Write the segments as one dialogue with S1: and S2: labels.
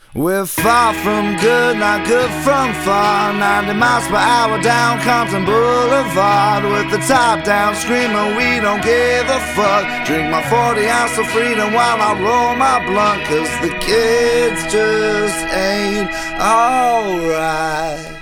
S1: We're far from good, not good from far. 90 miles per hour down Compton Boulevard, with the top down screaming we don't give a fuck. Drink my 40 ounce of freedom while I roll my blunt, cause the kids just ain't alright.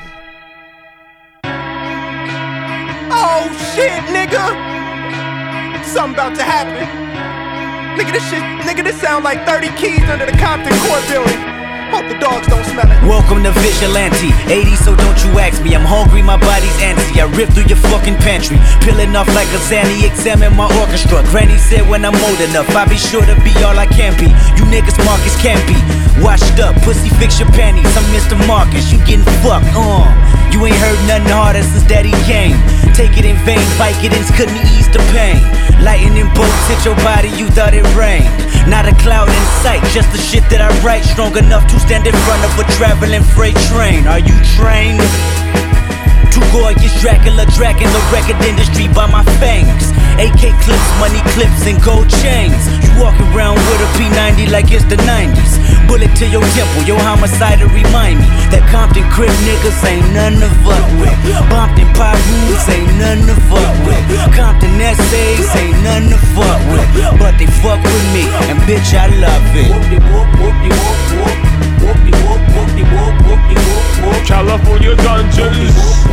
S2: Oh shit, nigga! Something about to happen. Nigga, this sound like 30 keys under the Compton Court building. Hope the dogs don't smell it.
S3: Welcome to Vigilante 80, so don't you ask me. I'm hungry, my body's antsy. I rip through your fucking pantry, peeling off like a Zanny, examine my orchestra. Granny said when I'm old enough, I'll be sure to be all I can be. You niggas Marcus can't be washed up, pussy fix your panties. I'm Mr. Marcus, you getting fucked, You ain't heard nothing harder since daddy came. Take it in vain, Vicodins couldn't ease the pain. Lightning bolts hit your body, you thought it rained. Not a cloud in sight, just the shit that I write. Strong enough to stand in front of a traveling freight train. Are you trained? Too gorgeous, Dracula tracking the record industry by my fangs. AK clips, money clips, and gold chains. You walk around with a P90 like it's the 90s. Bullet to your temple, your homicide to remind me that Compton crib niggas ain't none to fuck with. Bompton Pyrus ain't none to fuck with. Compton essays ain't none to fuck with. But they fuck with me, and bitch I love it.
S4: California dungeons.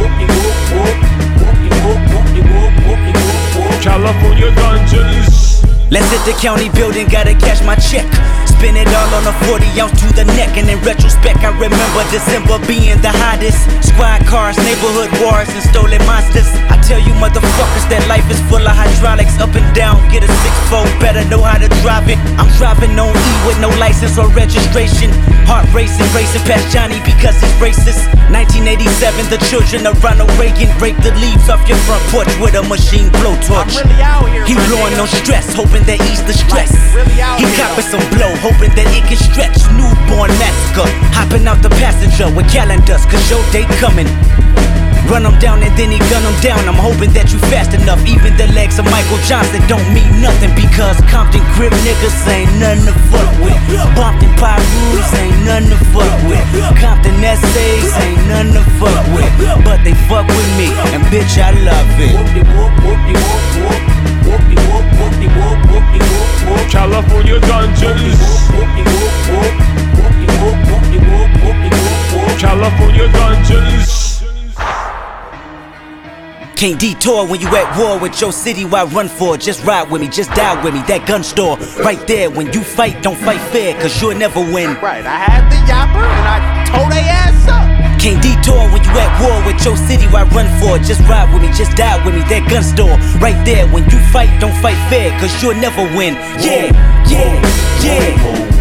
S4: California dungeons.
S3: Let's hit the county building, gotta cash my check. Spin it all on a 40 ounce to the neck. And in retrospect, I remember December being the hottest. Squad cars, neighborhood wars, and stolen monsters. I tell you motherfuckers that life is full of hydraulics. Up and down, get a 6-4, better know how to drive it. I'm driving on E with no license or registration. Heart racing, racing past Johnny because he's racist. 1987, the children of Ronald Reagan break the leaves off your front porch with a machine blowtorch.
S2: I'm really out here,
S3: He blowing no stress, hoping that ease the stress.
S2: Really out
S3: He
S2: here,
S3: copping some blow, hoping that it can stretch. Newborn massacre, hopping out the passenger with calendars, cause your day coming. Run him down and then he gun him down. I'm hoping that you fast enough. Even the legs of Michael Johnson don't mean nothing, because Compton crib niggas ain't nothing to fuck with. Bompton Pyrus ain't nothing to fuck with. Compton essays ain't nothing to fuck with. But they fuck with me, and bitch I love it.
S4: California dungeons. California dungeons.
S3: Can't detour when you at war with your city. Why run for it? Just ride with me, just die with me. That gun store right there. When you fight, don't fight fair, cause you'll never win.
S2: Right, I had the yapper and I tore they ass up.
S3: Can't detour when you at war with your city. Why run for it? Just ride with me, just die with me. That gun store right there. When you fight, don't fight fair, cause you'll never win. Yeah, yeah, yeah.